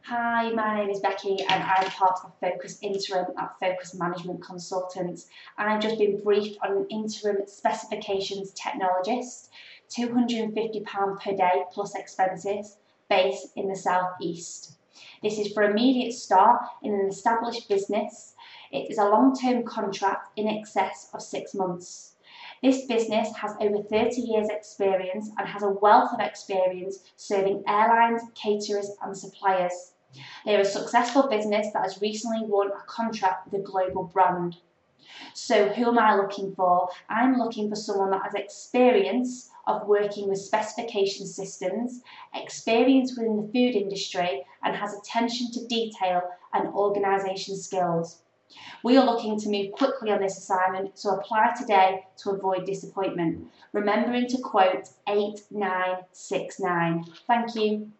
Hi, my name is Becky and I'm part of Focus Interim at Focus Management Consultants, and I've just been briefed on an interim specifications technologist, £250 per day plus expenses, based in the South East. This is for immediate start in an established business. It is a long-term contract in excess of 6 months. This business has over 30 years experience and has a wealth of experience serving airlines, caterers and suppliers. They are a successful business that has recently won a contract with a global brand. So who am I looking for? I'm looking for someone that has experience of working with specification systems, experience within the food industry and has attention to detail and organisation skills. We are looking to move quickly on this assignment, so apply today to avoid disappointment. Remembering to quote 8969. Thank you.